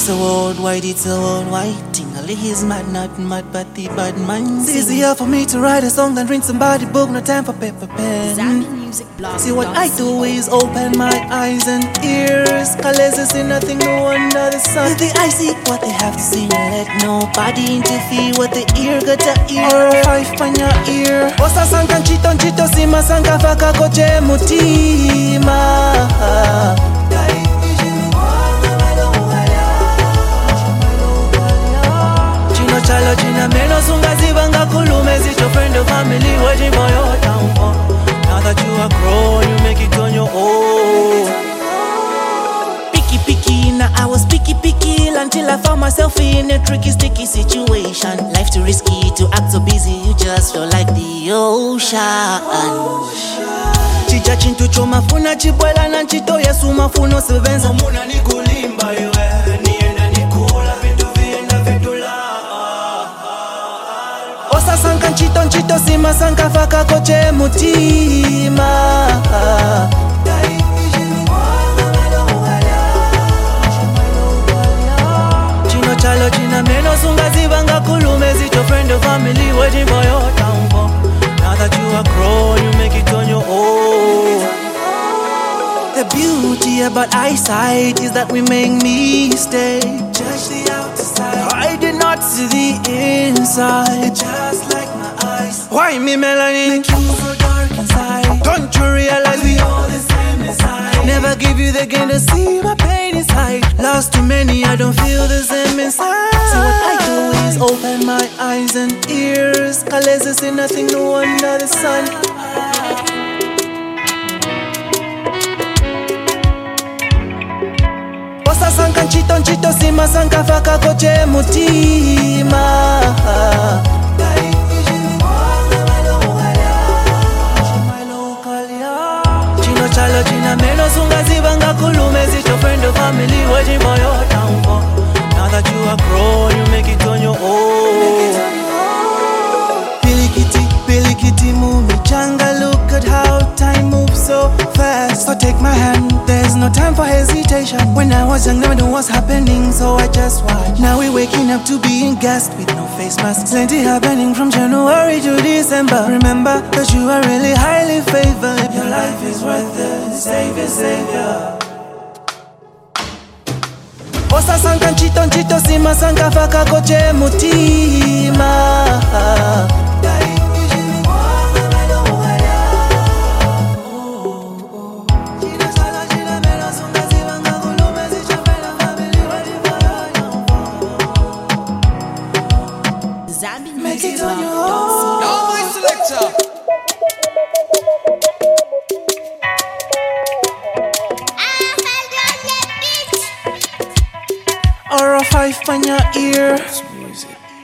so old, white, it's so old, white. Tingle is mad, not mad, but the bad man. It's easier for me to write a song than read somebody book, no time for paper pen. See what I do is open my eyes and ears. Colors see nothing new under the sun. With the eye see what they have to see, let nobody interfere what the ear got to ear. Or five on your ear. Osa sanka nchito nchito sima sanka faka koche mutima. Chino chalo china meno sungazi banga kulume zicho friend or family waiting for your downfall. Now that you are grown, you make it on your own. Picky, now I was picky until I found myself in a tricky, sticky situation. Life too risky to act so busy, you just feel like the ocean. Chicha chintu choma funa chibwela na nchito yesu mafuno sevenza. Muna ni kulimba ywe, nienda nikula vitu vienda vitula. Osa sanka nchito sima sanka faka koche mutima. Chino chalo china meno sungazi banga kulume zicho friend or family waiting for your downfall. Now that you are grown, you make it on your own. The beauty about eyesight is that we make mistakes. Judge the outside, I did not see the inside. Just like my eyes, why me melanin? Make you so dark inside. Don't you realize we all the same inside? Never give you the gain to see my pain inside. Lost too many, I don't feel the same inside. So what I do is open my eyes and ears. Colors see nothing new under the sun. Osa sanka nchito sima sanka faka koche mutima. Chino chalo china meno sungazi banga kulume zicho friend or family waiting for your downfall. Now that you are grown, you make it on your own. Billy kitty move me changa, look at how time moves so fast. So take my hand, there's no time for hesitation. When I was young, never knew what's happening, so I just watched. Now we're waking up to being gassed with no face masks. Plenty happening from January to December. Remember that you are really highly favored. Your life is worth it, savior. Osa sanka nchito sima sanka faka koche mutima. Make it on your own. Now my selector. Or a five on your ear.